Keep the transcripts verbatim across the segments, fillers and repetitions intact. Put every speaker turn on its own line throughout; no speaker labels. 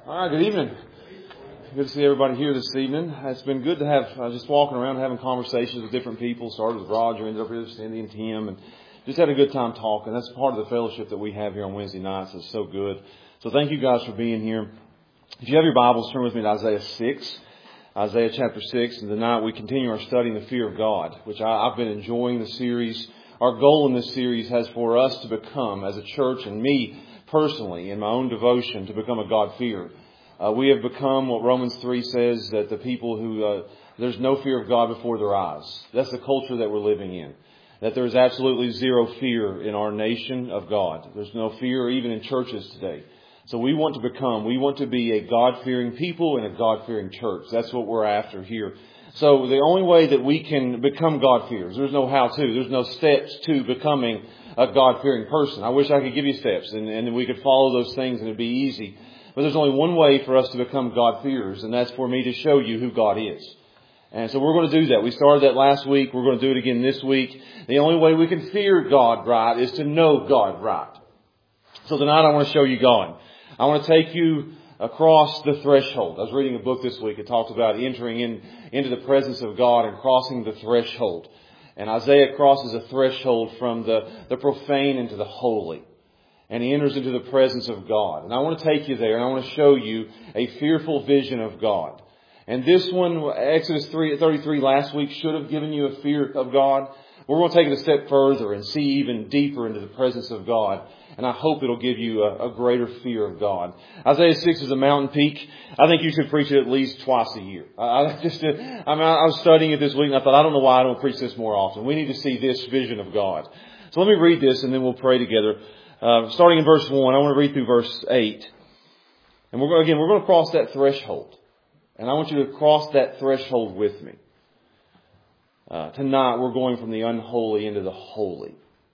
All right, good evening. Good to see everybody here this evening. It's been good to have uh, just walking around having conversations with different people. Started with Roger, ended up here with Cindy and Tim, and just had a good time talking. That's part of the fellowship that we have here on Wednesday nights. It's so good. So thank you guys for being here. If you have your Bibles, turn with me to Isaiah six. Isaiah chapter six, and tonight we continue our study in the fear of God, which I, I've been enjoying the series. Our goal in this series has for us to become, as a church, and me personally, in my own devotion, to become a God-fearer. Uh, we have become what Romans three says, that the people who, uh, there's no fear of God before their eyes. That's the culture that we're living in. That there is absolutely zero fear in our nation of God. There's no fear even in churches today. So we want to become, we want to be a God-fearing people and a God-fearing church. That's what we're after here. So the only way that we can become God-fearers, there's no how-to, there's no steps to becoming a God-fearing person. I wish I could give you steps and, and we could follow those things and it'd be easy. But there's only one way for us to become God-fearers, and that's for me to show you who God is. And so we're going to do that. We started that last week. We're going to do it again this week. The only way we can fear God right is to know God right. So tonight I want to show you God. I want to take you across the threshold. I was reading a book this week. It talks about entering in into the presence of God and crossing the threshold. And Isaiah crosses a threshold from the, the profane into the holy. And he enters into the presence of God. And I want to take you there and I want to show you a fearful vision of God. And this one, Exodus three thirty-three last week, should have given you a fear of God. We're going to take it a step further and see even deeper into the presence of God. And I hope it'll give you a, a greater fear of God. Isaiah six is a mountain peak. I think you should preach it at least twice a year. I, I just, I mean, I was studying it this week and I thought, I don't know why I don't preach this more often. We need to see this vision of God. So let me read this and then we'll pray together. Uh, starting in verse one, I want to read through verse eight. And we're going, again, we're going to cross that threshold. And I want you to cross that threshold with me. Uh, tonight we're going from the unholy into the holy.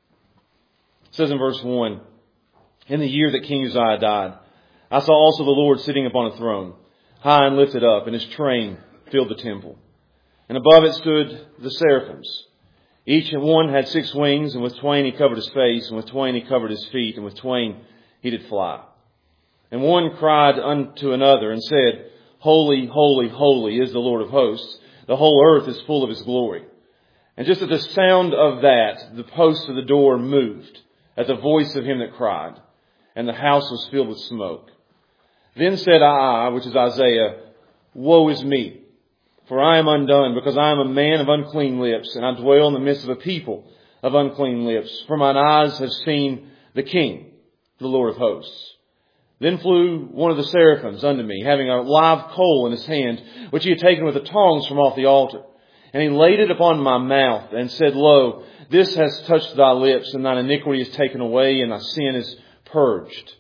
It says in verse one, in the year that King Uzziah died, I saw also the Lord sitting upon a throne, high and lifted up, and his train filled the temple. And above it stood the seraphims. Each one had six wings, and with twain he covered his face, and with twain he covered his feet, and with twain he did fly. And one cried unto another and said, Holy, holy, holy is the Lord of hosts. The whole earth is full of his glory. And just at the sound of that, the posts of the door moved at the voice of him that cried, and the house was filled with smoke. Then said I, which is Isaiah, Woe is me, for I am undone, because I am a man of unclean lips, and I dwell in the midst of a people of unclean lips. For mine eyes have seen the King, the Lord of hosts. Then flew one of the seraphims unto me, having a live coal in his hand, which he had taken with the tongs from off the altar. And he laid it upon my mouth, and said, Lo, this has touched thy lips, and thine iniquity is taken away, and thy sin is purged.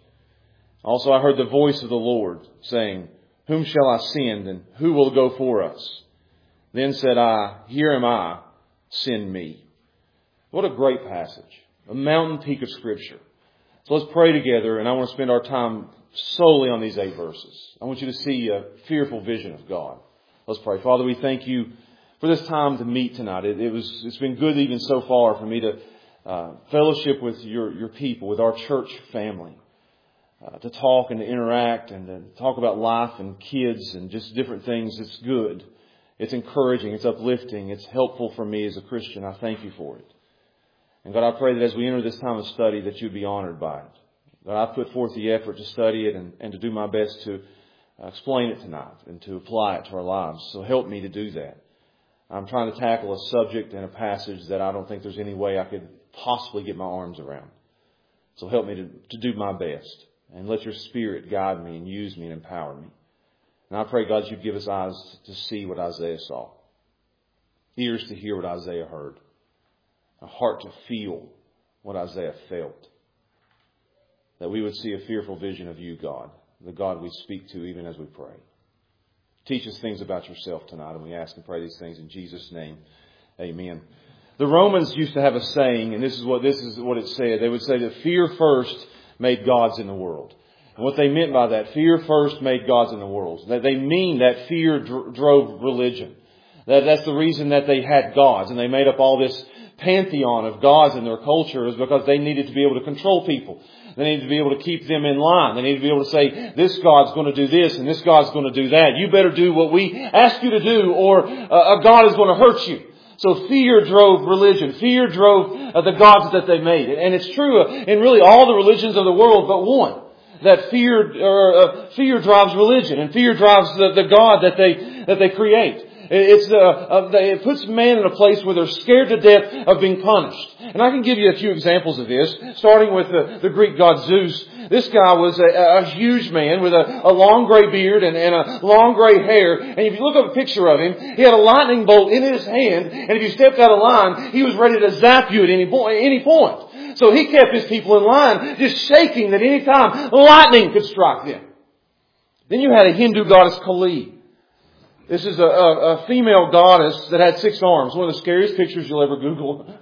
Also I heard the voice of the Lord, saying, Whom shall I send, and who will go for us? Then said I, Here am I, send me. What a great passage. A mountain peak of Scripture. So let's pray together, and I want to spend our time solely on these eight verses. I want you to see a fearful vision of God. Let's pray. Father, we thank you for this time to meet tonight. It, it was, it's been good even so far for me to uh, fellowship with your, your people, with our church family. Uh, to talk and to interact and to talk about life and kids and just different things. It's good. It's encouraging. It's uplifting. It's helpful for me as a Christian. I thank you for it. And God, I pray that as we enter this time of study that you'd be honored by it. God, I put forth the effort to study it and, and to do my best to uh, explain it tonight and to apply it to our lives. So help me to do that. I'm trying to tackle a subject and a passage that I don't think there's any way I could possibly get my arms around. So help me to, to do my best. And let your Spirit guide me and use me and empower me. And I pray, God, you'd give us eyes to see what Isaiah saw. Ears to hear what Isaiah heard. A heart to feel what Isaiah felt. That we would see a fearful vision of you, God. The God we speak to even as we pray. Teach us things about yourself tonight. And we ask and pray these things in Jesus' name. Amen. The Romans used to have a saying, and this is what this is what it said. They would say that fear first made gods in the world. And what they meant by that, fear first made gods in the world. That they mean that fear dr- drove religion. That that's the reason that they had gods. And they made up all this pantheon of gods in their culture is because they needed to be able to control people. They needed to be able to keep them in line. They needed to be able to say, this God's going to do this and this God's going to do that. You better do what we ask you to do or uh, a God is going to hurt you. So fear drove religion. Fear drove uh, the gods that they made. And it's true in really all the religions of the world but one. That fear, or uh, fear drives religion, and fear drives the, the God that they that they create. It's uh, uh, it puts man in a place where they're scared to death of being punished. And I can give you a few examples of this, starting with the, the Greek god Zeus. This guy was a, a huge man with a, a long gray beard and, and a long gray hair. And if you look up a picture of him, he had a lightning bolt in his hand, and if you stepped out of line, he was ready to zap you at any point. Any point. So he kept his people in line, just shaking that any time lightning could strike them. Then you had a Hindu goddess Kali. This is a, a, a female goddess that had six arms. One of the scariest pictures you'll ever Google.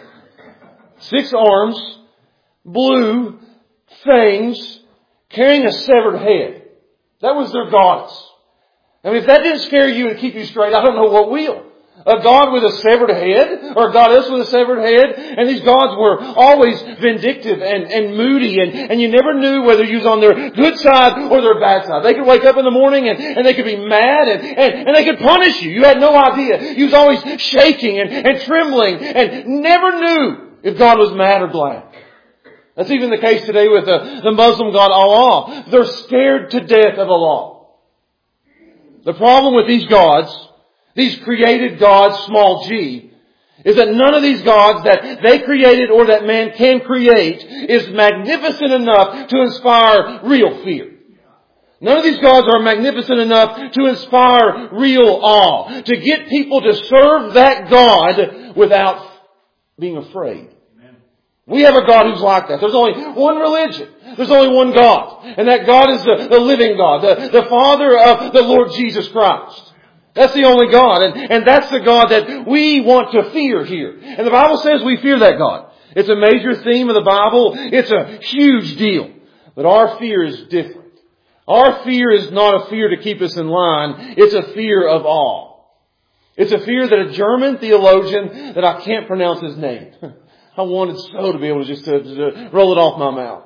Six arms, blue, fangs, carrying a severed head. That was their goddess. I mean, if that didn't scare you and keep you straight, I don't know what will. A god with a severed head, or a goddess with a severed head. And these gods were always vindictive and, and moody, and, and you never knew whether you was on their good side or their bad side. They could wake up in the morning and, and they could be mad and, and, and they could punish you. You had no idea. You was always shaking and, and trembling and never knew if God was mad or glad. That's even the case today with the, the Muslim god Allah. They're scared to death of Allah. The problem with these gods, these created gods, small g, is that none of these gods that they created or that man can create is magnificent enough to inspire real fear. None of these gods are magnificent enough to inspire real awe, to get people to serve that God without being afraid. We have a God who's like that. There's only one religion. There's only one God. And that God is the, the living God, the, the Father of the Lord Jesus Christ. That's the only God. And, and that's the God that we want to fear here. And the Bible says we fear that God. It's a major theme of the Bible. It's a huge deal. But our fear is different. Our fear is not a fear to keep us in line. It's a fear of awe. It's a fear that a German theologian, that I can't pronounce his name. I wanted so to be able to just to, to roll it off my mouth.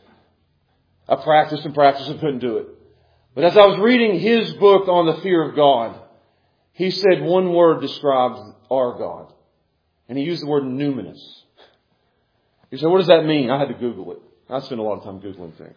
I practiced and practiced and couldn't do it. But as I was reading his book on the fear of God, he said one word describes our God. And he used the word numinous. He said, what does that mean? I had to Google it. I spend a lot of time Googling things.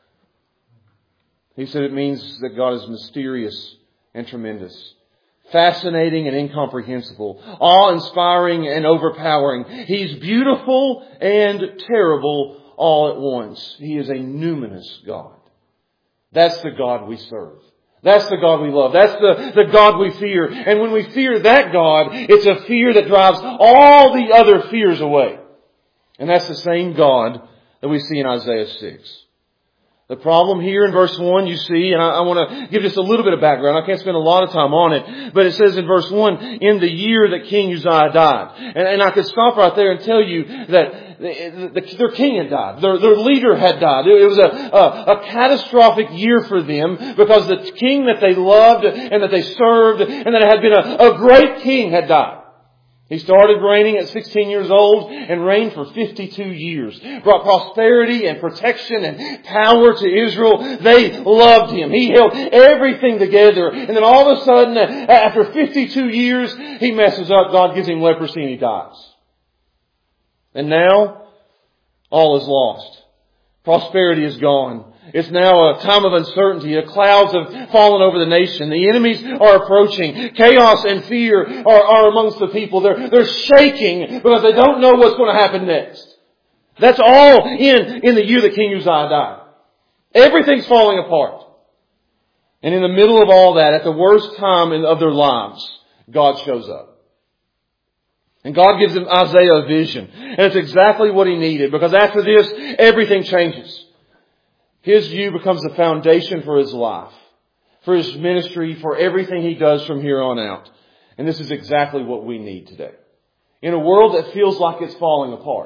He said it means that God is mysterious and tremendous. Fascinating and incomprehensible. Awe-inspiring and overpowering. He's beautiful and terrible all at once. He is a numinous God. That's the God we serve. That's the God we love. That's the, the God we fear. And when we fear that God, it's a fear that drives all the other fears away. And that's the same God that we see in Isaiah six. The problem here in verse one, you see, and I, I want to give just a little bit of background. I can't spend a lot of time on it. But it says in verse one, in the year that King Uzziah died. And, and I could stop right there and tell you that the, the, their king had died. Their, their leader had died. It, it was a, a, a catastrophic year for them because the king that they loved and that they served and that had been a, a great king had died. He started reigning at sixteen years old and reigned for fifty-two years. Brought prosperity and protection and power to Israel. They loved him. He held everything together. And then all of a sudden, after fifty-two years, he messes up. God gives him leprosy and he dies. And now, all is lost. Prosperity is gone. It's now a time of uncertainty. The clouds have fallen over the nation. The enemies are approaching. Chaos and fear are, are amongst the people. They're, they're shaking because they don't know what's going to happen next. That's all in, in the year that King Uzziah died. Everything's falling apart. And in the middle of all that, at the worst time of their lives, God shows up. And God gives them Isaiah a vision. And it's exactly what he needed, because after this, everything changes. His view becomes the foundation for his life, for his ministry, for everything he does from here on out. And this is exactly what we need today. In a world that feels like it's falling apart.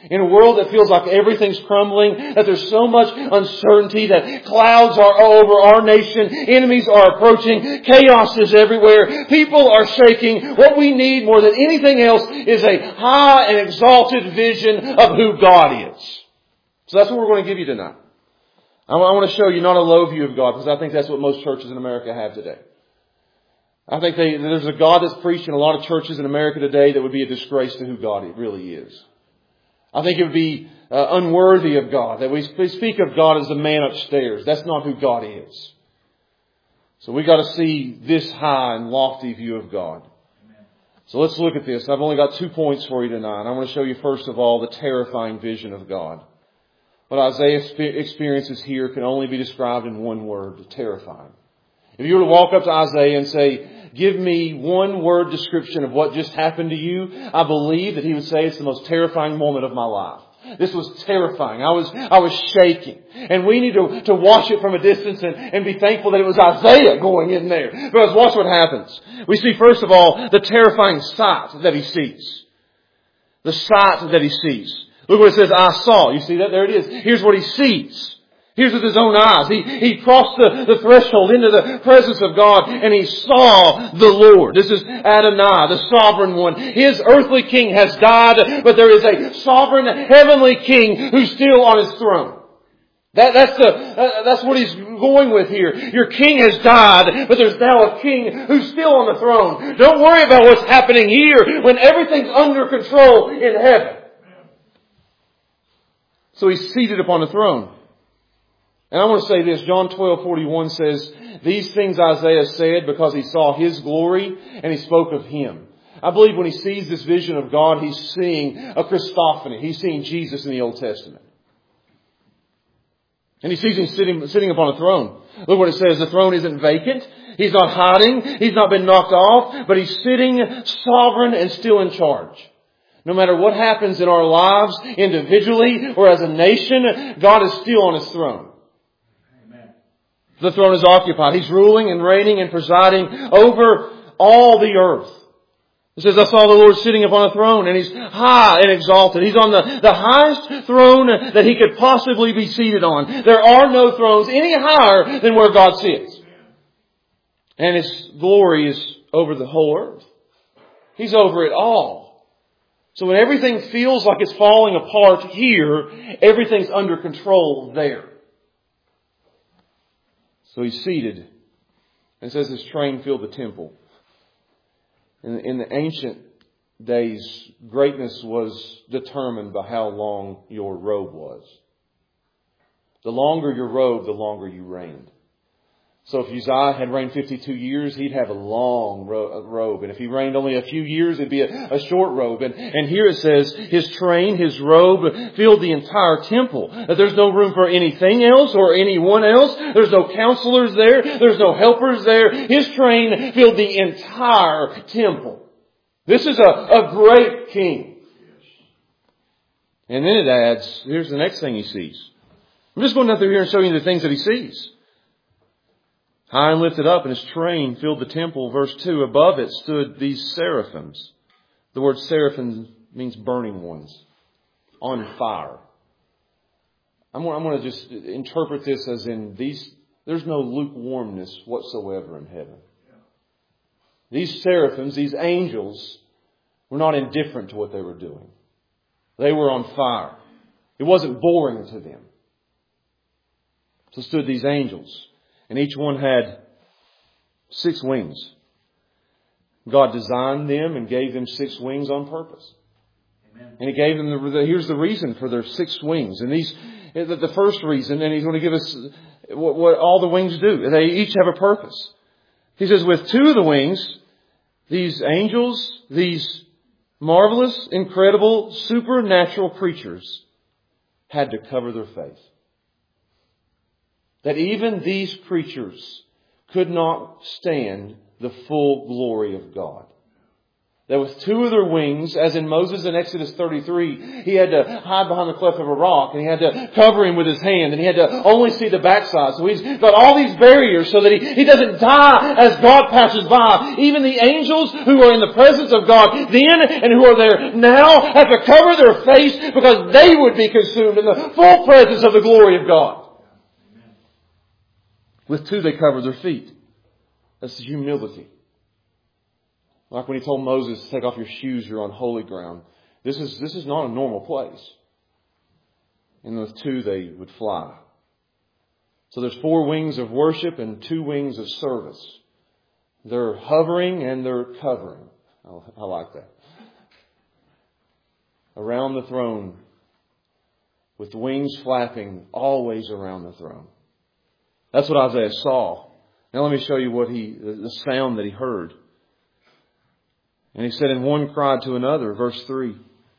In a world that feels like everything's crumbling, that there's so much uncertainty, that clouds are over our nation, enemies are approaching, chaos is everywhere, people are shaking. What we need more than anything else is a high and exalted vision of who God is. So that's what we're going to give you tonight. I want to show you not a low view of God, because I think that's what most churches in America have today. I think they, there's a God that's preached in a lot of churches in America today that would be a disgrace to who God really is. I think it would be uh, unworthy of God, that we speak of God as the man upstairs. That's not who God is. So we've got to see this high and lofty view of God. Amen. So let's look at this. I've only got two points for you tonight. I want to show you first of all the terrifying vision of God. What Isaiah experiences here can only be described in one word: terrifying. If you were to walk up to Isaiah and say, give me one word description of what just happened to you, I believe that he would say it's the most terrifying moment of my life. This was terrifying. I was, I was shaking. And we need to, to watch it from a distance and, and be thankful that it was Isaiah going in there. Because watch what happens. We see first of all the terrifying sight that he sees. The sight that he sees. Look what it says, I saw. You see that? There it is. Here's what he sees. Here's with his own eyes. He, he crossed the, the threshold into the presence of God and he saw the Lord. This is Adonai, the sovereign one. His earthly king has died, but there is a sovereign heavenly king who's still on his throne. That, that's the, uh, that's what he's going with here. Your king has died, but there's now a king who's still on the throne. Don't worry about what's happening here when everything's under control in heaven. So he's seated upon the throne. And I want to say this, John twelve forty-one says, these things Isaiah said because he saw his glory and he spoke of him. I believe when he sees this vision of God, he's seeing a Christophany. He's seeing Jesus in the Old Testament. And he sees him sitting, sitting upon a throne. Look what it says, the throne isn't vacant. He's not hiding. He's not been knocked off, but he's sitting sovereign and still in charge. No matter what happens in our lives, individually or as a nation, God is still on his throne. The throne is occupied. He's ruling and reigning and presiding over all the earth. It says, I saw the Lord sitting upon a throne and he's high and exalted. He's on the, the highest throne that he could possibly be seated on. There are no thrones any higher than where God sits. And his glory is over the whole earth. He's over it all. So when everything feels like it's falling apart here, everything's under control there. So he's seated. And it says his train filled the temple. In, in the ancient days, greatness was determined by how long your robe was. The longer your robe, the longer you reigned. So if Uzziah had reigned fifty-two years, he'd have a long ro- robe. And if he reigned only a few years, it'd be a, a short robe. And, and here it says, his train, his robe, filled the entire temple. That there's no room for anything else or anyone else. There's no counselors there. There's no helpers there. His train filled the entire temple. This is a, a great king. And then it adds, here's the next thing he sees. I'm just going down through here and showing you the things that he sees. High and lifted up, and his train filled the temple. Verse two, above it stood these seraphims. The word seraphim means burning ones, on fire. I'm going to just interpret this as in these, there's no lukewarmness whatsoever in heaven. These seraphims, these angels, were not indifferent to what they were doing. They were on fire. It wasn't boring to them. So stood these angels. And each one had six wings. God designed them and gave them six wings on purpose. Amen. And He gave them, the, the, here's the reason for their six wings. And these, the, the first reason, and He's going to give us what, what all the wings do. They each have a purpose. He says, with two of the wings, these angels, these marvelous, incredible, supernatural creatures had to cover their face. That even these creatures could not stand the full glory of God. That with two of their wings, as in Moses in Exodus thirty-three, he had to hide behind the cleft of a rock, and he had to cover him with his hand, and he had to only see the backside. So he's got all these barriers so that he, he doesn't die as God passes by. Even the angels who are in the presence of God then and who are there now have to cover their face because they would be consumed in the full presence of the glory of God. With two, they cover their feet. That's humility. Like when he told Moses, take off your shoes, you're on holy ground. This is, this is not a normal place. And with two, they would fly. So there's four wings of worship and two wings of service. They're hovering and they're covering. I, I like that. Around the throne, with wings flapping, always around the throne. That's what Isaiah saw. Now let me show you what he, the sound that he heard. And he said, and one cried to another, verse three.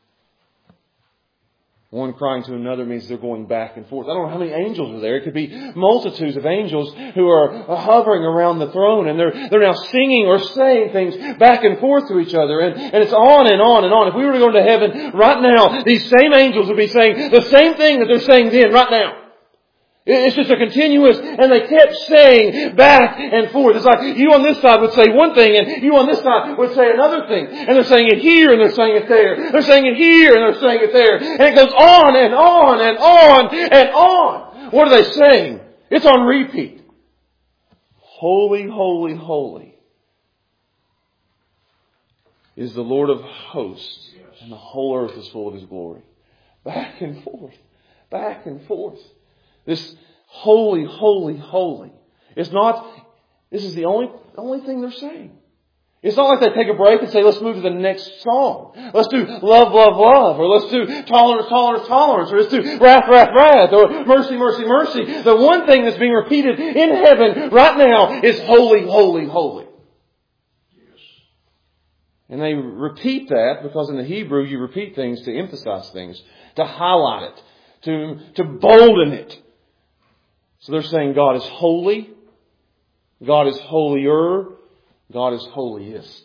One crying to another means they're going back and forth. I don't know how many angels are there. It could be multitudes of angels who are hovering around the throne, and they're they're now singing or saying things back and forth to each other. And, and it's on and on and on. If we were to go into heaven right now, these same angels would be saying the same thing that they're saying then, right now. It's just a continuous, and they kept saying back and forth. It's like you on this side would say one thing, and you on this side would say another thing. And they're saying it here, and they're saying it there. They're saying it here, and they're saying it there. And it goes on and on and on and on. What are they saying? It's on repeat. Holy, holy, holy is the Lord of hosts, and the whole earth is full of His glory. Back and forth, back and forth. This holy, holy, holy. It's not, this is the only, only thing they're saying. It's not like they take a break and say, let's move to the next song. Let's do love, love, love. Or let's do tolerance, tolerance, tolerance. Or let's do wrath, wrath, wrath. Or mercy, mercy, mercy. The one thing that's being repeated in heaven right now is holy, holy, holy. Yes. And they repeat that because in the Hebrew you repeat things to emphasize things, to highlight it, to, to bolden it. So they're saying God is holy, God is holier, God is holiest.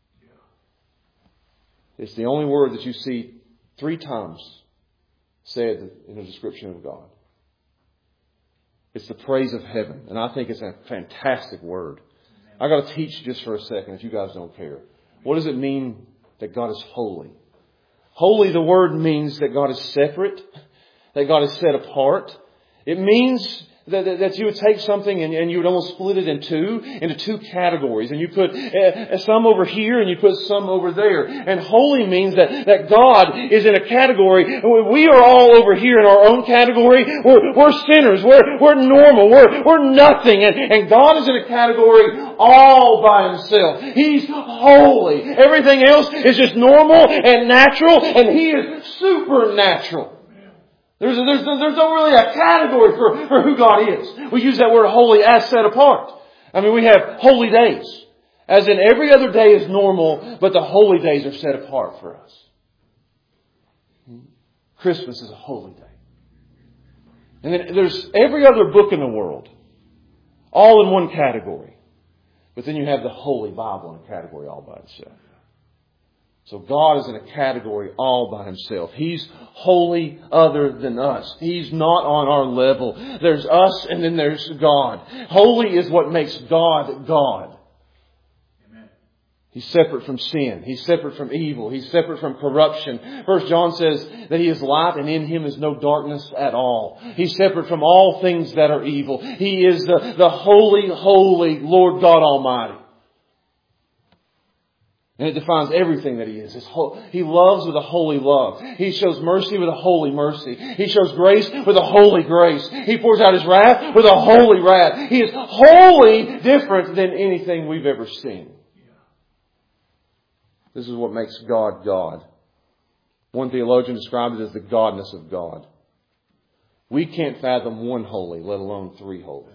It's the only word that you see three times said in a description of God. It's the praise of heaven, and I think it's a fantastic word. I got to teach just for a second if you guys don't care. What does it mean that God is holy? Holy, the word means that God is separate, that God is set apart. It means That, that, that you would take something and, and you would almost split it in two, into two categories. And you put uh, some over here and you put some over there. And holy means that, that God is in a category. We are all over here in our own category. We're, we're sinners. We're, we're normal. We're, we're nothing. And, and God is in a category all by Himself. He's holy. Everything else is just normal and natural. And He is supernatural. There's, there's, there's not really a category for, for who God is. We use that word holy as set apart. I mean, we have holy days. As in every other day is normal, but the holy days are set apart for us. Christmas is a holy day. And then there's every other book in the world, all in one category. But then you have the Holy Bible in a category all by itself. So God is in a category all by Himself. He's holy other than us. He's not on our level. There's us and then there's God. Holy is what makes God God. Amen. He's separate from sin. He's separate from evil. He's separate from corruption. First John says that He is light and in Him is no darkness at all. He's separate from all things that are evil. He is the, the holy, holy Lord God Almighty. And it defines everything that He is. He loves with a holy love. He shows mercy with a holy mercy. He shows grace with a holy grace. He pours out His wrath with a holy wrath. He is wholly different than anything we've ever seen. This is what makes God God. One theologian described it as the godness of God. We can't fathom one holy, let alone three holies.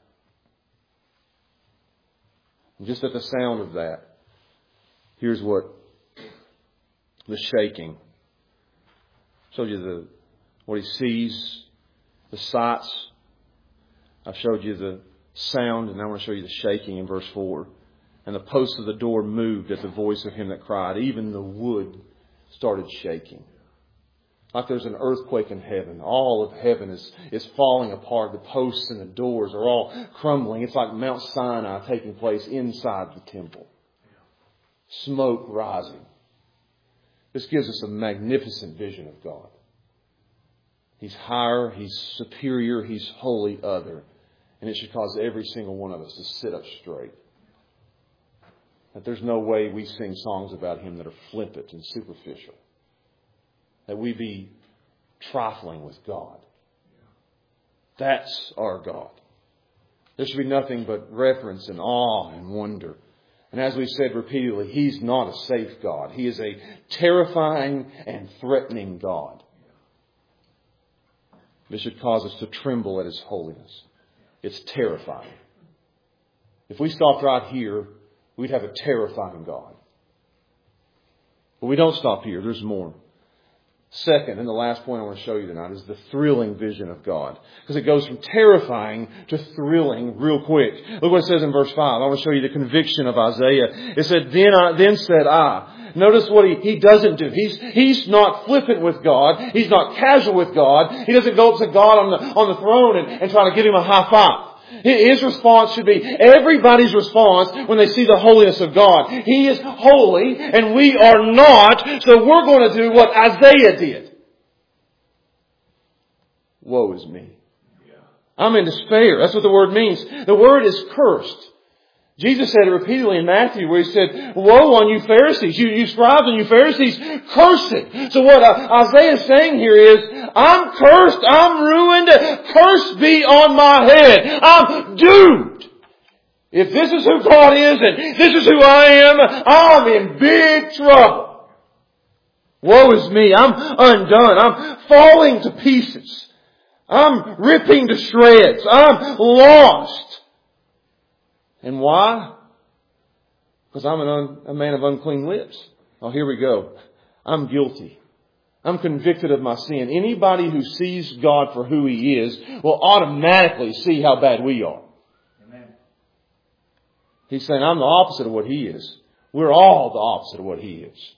And just at the sound of that, here's what the shaking. I showed you the what he sees, the sights. I showed you the sound, and I want to show you the shaking in verse four. And the posts of the door moved at the voice of him that cried. Even the wood started shaking. Like there's an earthquake in heaven. All of heaven is, is falling apart. The posts and the doors are all crumbling. It's like Mount Sinai taking place inside the temple. Smoke rising. This gives us a magnificent vision of God. He's higher, He's superior, He's wholly other. And it should cause every single one of us to sit up straight. That there's no way we sing songs about Him that are flippant and superficial. That we be trifling with God. That's our God. There should be nothing but reverence and awe and wonder. And as we've said repeatedly, He's not a safe God. He is a terrifying and threatening God. This should cause us to tremble at His holiness. It's terrifying. If we stopped right here, we'd have a terrifying God. But we don't stop here. There's more. Second, and the last point I want to show you tonight is the thrilling vision of God. Because it goes from terrifying to thrilling real quick. Look what it says in verse five. I want to show you the conviction of Isaiah. It said, Then I, then said I. Notice what he, he doesn't do. He's, he's not flippant with God. He's not casual with God. He doesn't go up to God on the, on the throne and, and try to give Him a high five. His response should be everybody's response when they see the holiness of God. He is holy and we are not, so we're going to do what Isaiah did. Woe is me. I'm in despair. That's what the word means. The word is cursed. Jesus said it repeatedly in Matthew where He said, Woe on you Pharisees, you, you scribes and you Pharisees, cursed. So what uh, Isaiah is saying here is, I'm cursed, I'm ruined, curse be on my head. I'm doomed. If this is who God is and this is who I am, I'm in big trouble. Woe is me, I'm undone, I'm falling to pieces. I'm ripping to shreds, I'm lost. And why? Because I'm an un, a man of unclean lips. Oh, here we go. I'm guilty. I'm convicted of my sin. Anybody who sees God for who He is will automatically see how bad we are. Amen. He's saying, I'm the opposite of what He is. We're all the opposite of what He is.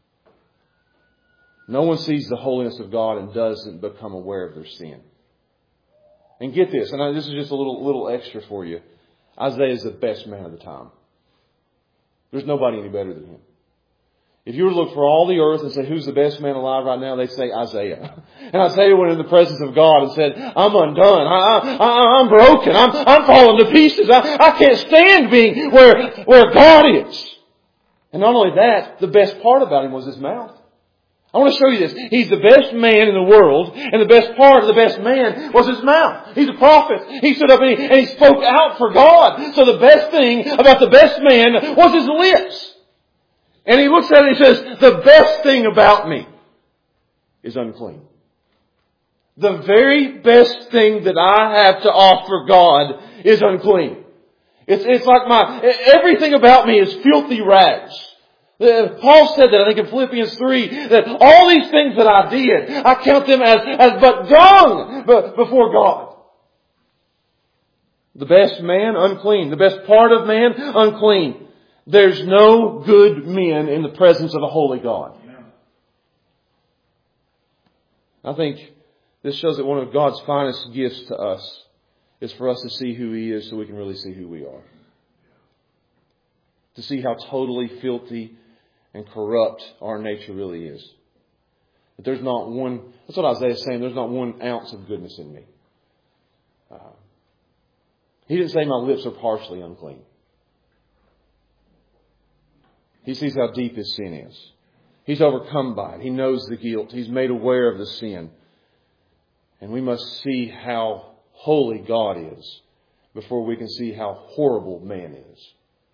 No one sees the holiness of God and doesn't become aware of their sin. And get this, and this is just a little, little extra for you. Isaiah is the best man of the time. There's nobody any better than him. If you were to look for all the earth and say, who's the best man alive right now, they'd say Isaiah. And Isaiah went in the presence of God and said, I'm undone. I, I, I'm broken. I'm, I'm falling to pieces. I, I can't stand being where, where God is. And not only that, the best part about him was his mouth. I want to show you this. He's the best man in the world, and the best part of the best man was his mouth. He's a prophet. He stood up and he, and he spoke out for God. So the best thing about the best man was his lips. And he looks at it and he says, the best thing about me is unclean. The very best thing that I have to offer God is unclean. It's, it's like my, everything about me is filthy rags. Paul said that, I think in Philippians three, that all these things that I did, I count them as, as but dung before God. The best man, unclean. The best part of man, unclean. There's no good men in the presence of a holy God. I think this shows that one of God's finest gifts to us is for us to see who He is so we can really see who we are. To see how totally filthy and corrupt our nature really is. That there's not one, that's what Isaiah is saying, there's not one ounce of goodness in me. Uh, he didn't say my lips are partially unclean. He sees how deep his sin is. He's overcome by it. He knows the guilt. He's made aware of the sin. And we must see how holy God is before we can see how horrible man is.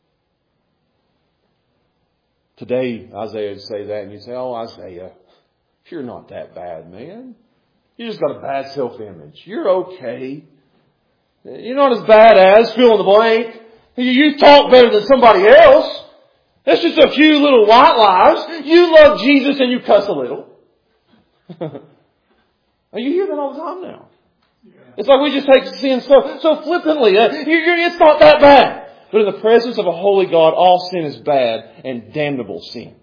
Today, Isaiah would say that and you'd say, oh, Isaiah, you're not that bad, man. You just got a bad self-image. You're okay. You're not as bad as, fill in the blank. You, you talk better than somebody else. That's just a few little white lies. You love Jesus and you cuss a little. You hear that all the time now. It's like we just take sin so, so flippantly. Uh, you're, you're, it's not that bad. But in the presence of a holy God, all sin is bad and damnable sin.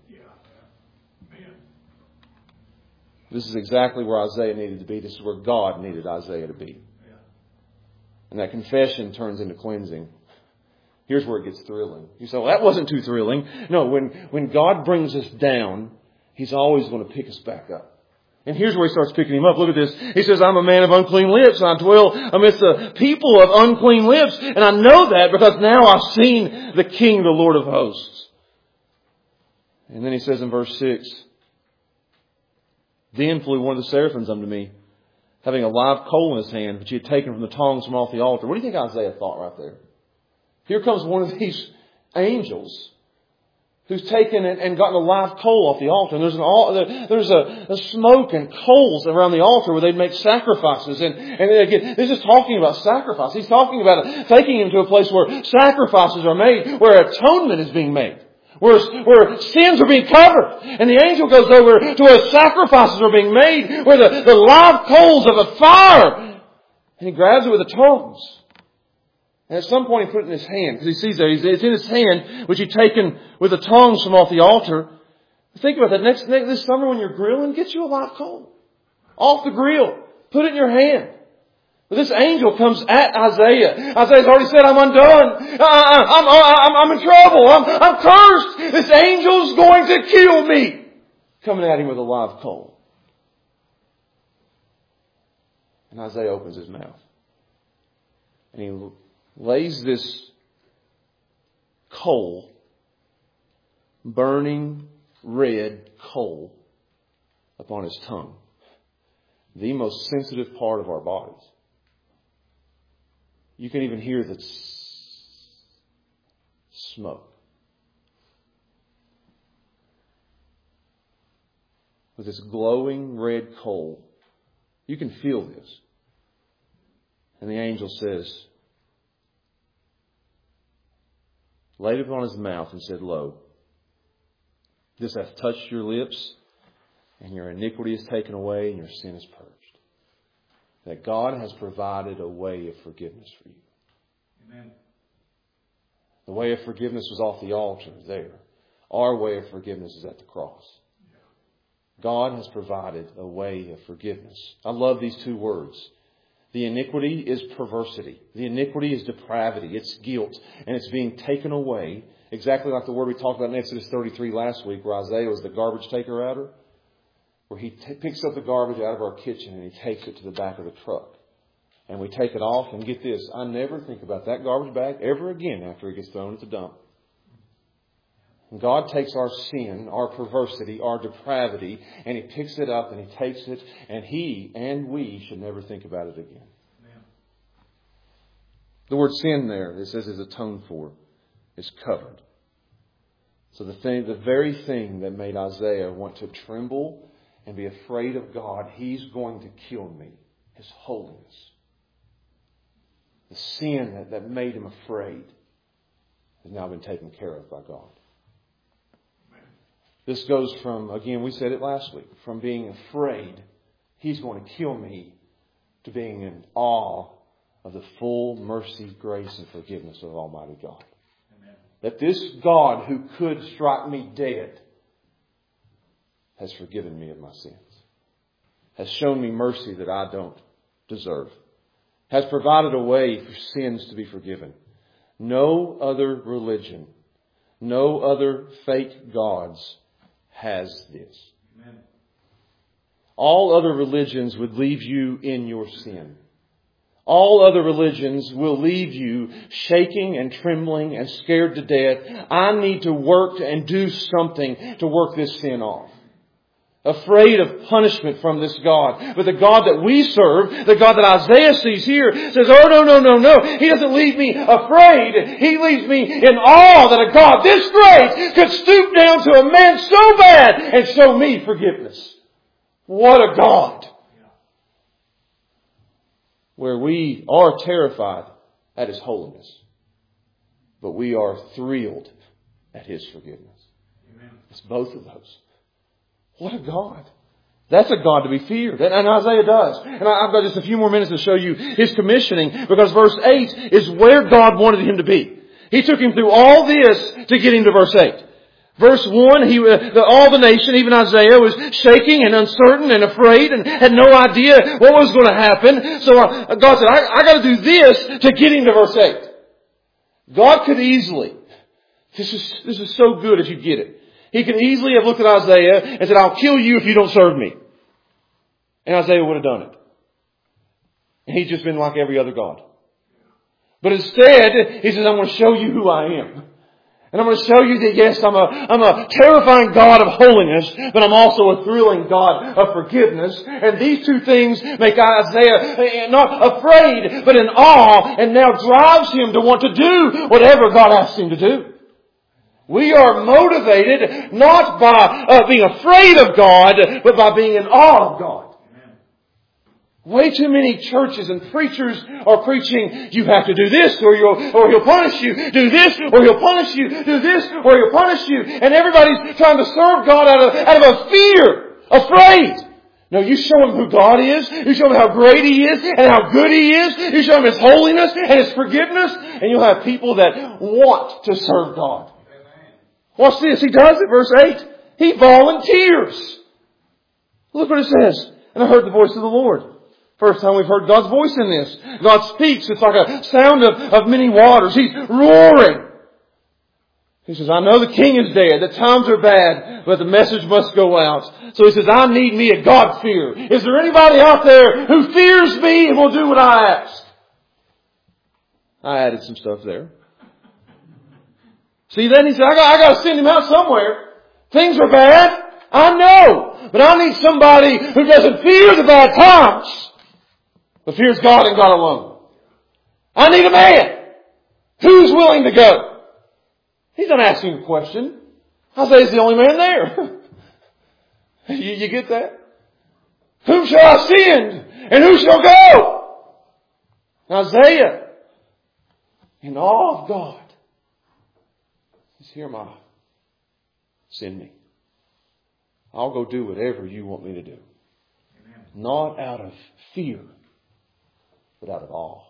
This is exactly where Isaiah needed to be. This is where God needed Isaiah to be. And that confession turns into cleansing. Here's where it gets thrilling. You say, well, that wasn't too thrilling. No, when, when God brings us down, He's always going to pick us back up. And here's where He starts picking him up. Look at this. He says, I'm a man of unclean lips, and I dwell amidst the people of unclean lips. And I know that because now I've seen the King, the Lord of hosts. And then He says in verse six, Then flew one of the seraphims unto me, having a live coal in his hand, which he had taken from the tongs from off the altar. What do you think Isaiah thought right there? Here comes one of these angels who's taken and gotten a live coal off the altar. And there's an there's a, a smoke and coals around the altar where they'd make sacrifices. And, and again, this is talking about sacrifice. He's talking about taking him to a place where sacrifices are made, where atonement is being made. Where, where sins are being covered. And the angel goes over to where sacrifices are being made, where the, the live coals of a fire. And he grabs it with the tongs. And at some point he put it in his hand, because he sees there, it's in his hand, which he'd taken with the tongs from off the altar. Think about that. Next, next this summer when you're grilling, get you a live coal. Off the grill. Put it in your hand. But this angel comes at Isaiah. Isaiah's already said, I'm undone. I, I'm, I'm, I'm in trouble. I'm, I'm cursed. This angel's going to kill me. Coming at him with a live coal. And Isaiah opens his mouth. And he lays this coal, burning red coal, upon his tongue. The most sensitive part of our bodies. You can even hear the smoke. With this glowing red coal. You can feel this. And the angel says, laid it upon his mouth and said, Lo, this hath touched your lips, and your iniquity is taken away, and your sin is purged. That God has provided a way of forgiveness for you. Amen. The way of forgiveness was off the altar there. Our way of forgiveness is at the cross. God has provided a way of forgiveness. I love these two words. The iniquity is perversity. The iniquity is depravity. It's guilt. And it's being taken away. Exactly like the word we talked about in Exodus thirty-three last week, where Isaiah was the garbage taker-outer. Where he t- picks up the garbage out of our kitchen and he takes it to the back of the truck. And we take it off, and get this, I never think about that garbage bag ever again after it gets thrown at the dump. And God takes our sin, our perversity, our depravity, and He picks it up and He takes it, and He and we should never think about it again. Amen. The word sin there, it says is atoned for, is covered. So the thing, the very thing that made Isaiah want to tremble and be afraid of God, He's going to kill me, His holiness. The sin that, that made him afraid has now been taken care of by God. This goes from, again, we said it last week, from being afraid, He's going to kill me, to being in awe of the full mercy, grace, and forgiveness of Almighty God. Amen. That this God who could strike me dead has forgiven me of my sins. Has shown me mercy that I don't deserve. Has provided a way for sins to be forgiven. No other religion, no other fake gods has this. Amen. All other religions would leave you in your sin. All other religions will leave you shaking and trembling and scared to death. I need to work and do something to work this sin off. Afraid of punishment from this God. But the God that we serve, the God that Isaiah sees here, says, oh, no, no, no, no. He doesn't leave me afraid. He leaves me in awe that a God this great could stoop down to a man so bad and show me forgiveness. What a God. Where we are terrified at His holiness, but we are thrilled at His forgiveness. Amen. It's both of those. What a God. That's a God to be feared. And Isaiah does. And I've got just a few more minutes to show you His commissioning, because verse eight is where God wanted Him to be. He took him through all this to get him to verse eight. Verse one, he, the, all the nation, even Isaiah, was shaking and uncertain and afraid and had no idea what was going to happen. So uh, God said, I, I got to do this to get him to verse eight. God could easily, this is, this is so good if you get it. He could easily have looked at Isaiah and said, I'll kill you if you don't serve me. And Isaiah would have done it. And he'd just been like every other God. But instead, he says, I'm going to show you who I am. And I'm going to show you that yes, I'm a, I'm a terrifying God of holiness, but I'm also a thrilling God of forgiveness. And these two things make Isaiah not afraid, but in awe, and now drives him to want to do whatever God asks him to do. We are motivated not by uh, being afraid of God, but by being in awe of God. Way too many churches and preachers are preaching, you have to do this or you'll, or He'll punish you. Do this or He'll punish you. Do this or He'll punish you. And everybody's trying to serve God out of, out of a fear, afraid. No, you show Him who God is. You show Him how great He is and how good He is. You show Him His holiness and His forgiveness. And you'll have people that want to serve God. Watch this. He does it. Verse eight. He volunteers. Look what it says. And I heard the voice of the Lord. First time we've heard God's voice in this. God speaks. It's like a sound of, of many waters. He's roaring. He says, I know the king is dead. The times are bad, but the message must go out. So he says, I need me a God-fear. Is there anybody out there who fears me and will do what I ask? I added some stuff there. See, then he said, I got, I got to send him out somewhere. Things are bad. I know. But I need somebody who doesn't fear the bad times, but fears God and God alone. I need a man. Who's willing to go? He's not asking a question. Isaiah's the only man there. you, you get that? Whom shall I send? And who shall go? Isaiah, in awe of God, says, here am I. Send me. I'll go do whatever you want me to do. Amen. Not out of fear, but out of awe.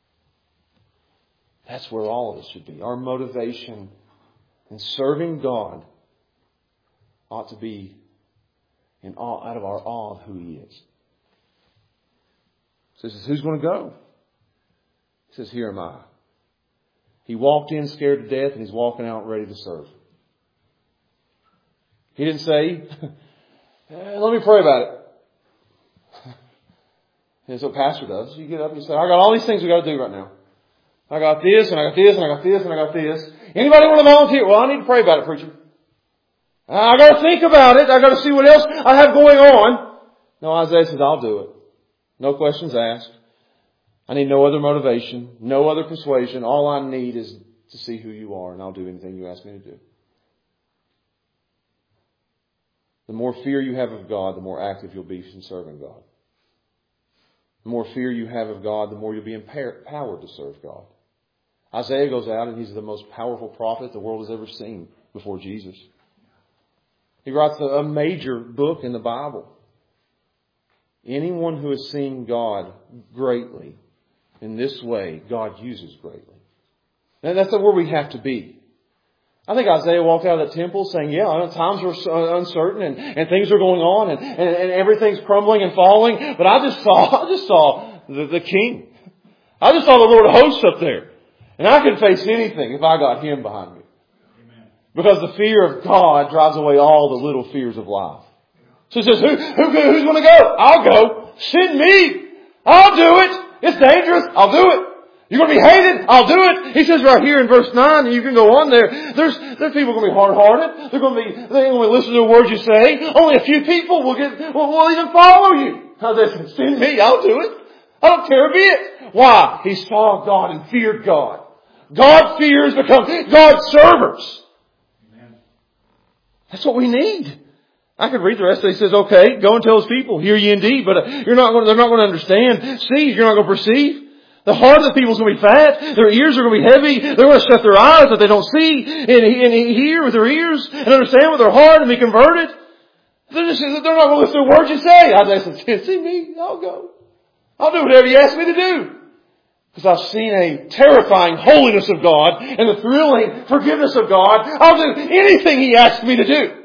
That's where all of us should be. Our motivation in serving God ought to be in awe, out of our awe of who He is. So he says, who's going to go? He says, here am I. He walked in scared to death, and he's walking out ready to serve. He didn't say, let me pray about it. That's what pastor does. You get up and you say, I got all these things we got to do right now. I got this, and I got this, and I got this, and I got this. Anybody want to volunteer? Well, I need to pray about it, preacher. I got to think about it. I got to see what else I have going on. No, Isaiah says, I'll do it. No questions asked. I need no other motivation, no other persuasion. All I need is to see who you are, and I'll do anything you ask me to do. The more fear you have of God, the more active you'll be in serving God. The more fear you have of God, the more you'll be empowered to serve God. Isaiah goes out and he's the most powerful prophet the world has ever seen before Jesus. He writes a major book in the Bible. Anyone who has seen God greatly in this way, God uses greatly. And that's where we have to be. I think Isaiah walked out of that temple saying, yeah, times are uncertain and, and things are going on and, and, and everything's crumbling and falling. But I just saw, I just saw the, the King. I just saw the Lord of hosts up there. And I could face anything if I got Him behind me. Amen. Because the fear of God drives away all the little fears of life. So he says, who, who, who's going to go? I'll go. Send me. I'll do it. It's dangerous. I'll do it. You're going to be hated? I'll do it. He says right here in verse nine, and you can go on there, there's, there's people going to be hard-hearted. They're going to be, they ain't going to listen to the words you say. Only a few people will get, will, will even follow you. Now they say, send me, I'll do it. I don't care a bit. Why? He saw God and feared God. God fears become God's servers. Amen. That's what we need. I could read the rest. He says, okay, go and tell His people, hear ye indeed, but you're not going to, they're not going to understand. See, you're not going to perceive. The heart of the people is going to be fat. Their ears are going to be heavy. They're going to shut their eyes that they don't see and, and hear with their ears and understand with their heart and be converted. They're, just, they're not going to listen to the words you say. Isaiah says, see me, I'll go. I'll do whatever you ask me to do. Because I've seen a terrifying holiness of God and the thrilling forgiveness of God. I'll do anything He asks me to do.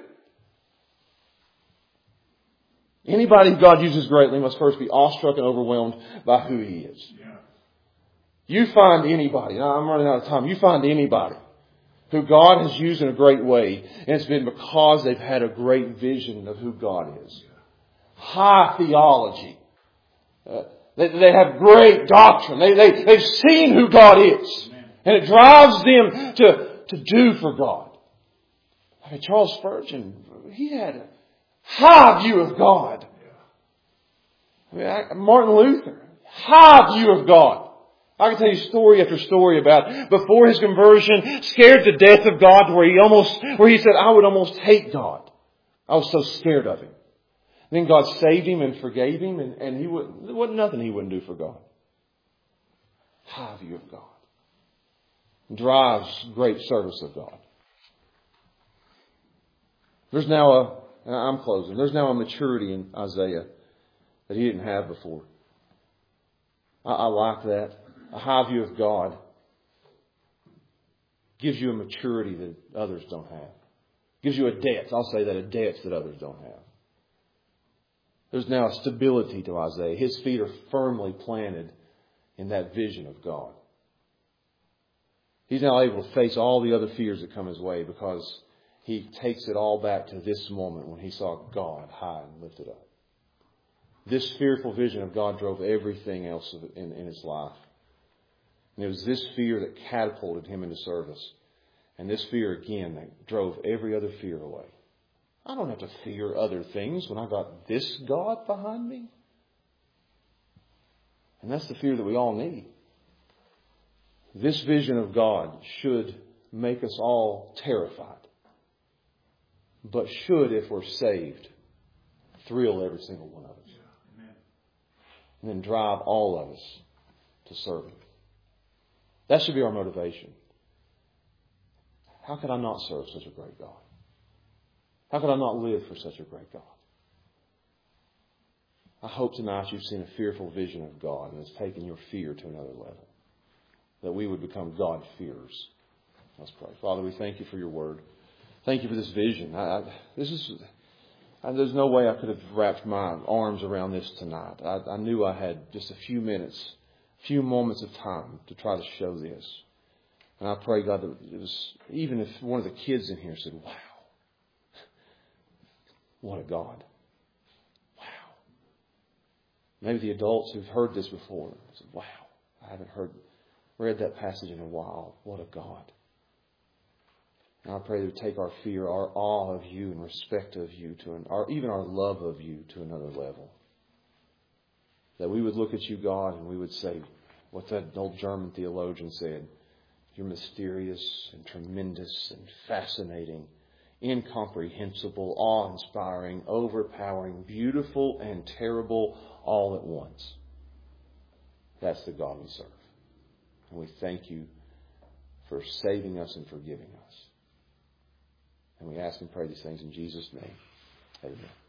Anybody God uses greatly must first be awestruck and overwhelmed by who He is. Yeah. You find anybody, and I'm running out of time, you find anybody who God has used in a great way, and it's been because they've had a great vision of who God is. High theology. Uh, they, they have great doctrine. They, they, they've seen who God is. Amen. And it drives them to, to do for God. I mean, Charles Spurgeon, he had a high view of God. I mean, I, Martin Luther, high view of God. I can tell you story after story about before his conversion, scared to death of God, where he almost, where he said, I would almost hate God. I was so scared of Him. Then God saved him and forgave him, and, and he wouldn't, there wasn't nothing he wouldn't do for God. High view of God. Drives great service of God. There's now a, and I'm closing, there's now a maturity in Isaiah that he didn't have before. I, I like that. A high view of God gives you a maturity that others don't have. Gives you a depth, I'll say that, a depth that others don't have. There's now a stability to Isaiah. His feet are firmly planted in that vision of God. He's now able to face all the other fears that come his way because he takes it all back to this moment when he saw God high and lifted up. This fearful vision of God drove everything else in, in his life. And it was this fear that catapulted him into service. And this fear again that drove every other fear away. I don't have to fear other things when I've got this God behind me. And that's the fear that we all need. This vision of God should make us all terrified. But should, if we're saved, thrill every single one of us. Yeah, amen. And then drive all of us to serve Him. That should be our motivation. How could I not serve such a great God? How could I not live for such a great God? I hope tonight you've seen a fearful vision of God and it's taken your fear to another level. That we would become God-fearers. Let's pray. Father, we thank You for Your word. Thank You for this vision. I, I, this is, I, there's no way I could have wrapped my arms around this tonight. I, I knew I had just a few minutes, a few moments of time to try to show this. And I pray, God, that it was, even if one of the kids in here said, wow, what a God. Wow. Maybe the adults who've heard this before said, wow, I haven't heard, read that passage in a while. What a God. And I pray that we take our fear, our awe of You and respect of You, to an, our, even our love of You to another level. That we would look at You, God, and we would say, what that old German theologian said, You're mysterious and tremendous and fascinating, incomprehensible, awe-inspiring, overpowering, beautiful and terrible all at once. That's the God we serve. And we thank You for saving us and forgiving us. And we ask and pray these things in Jesus' name. Amen.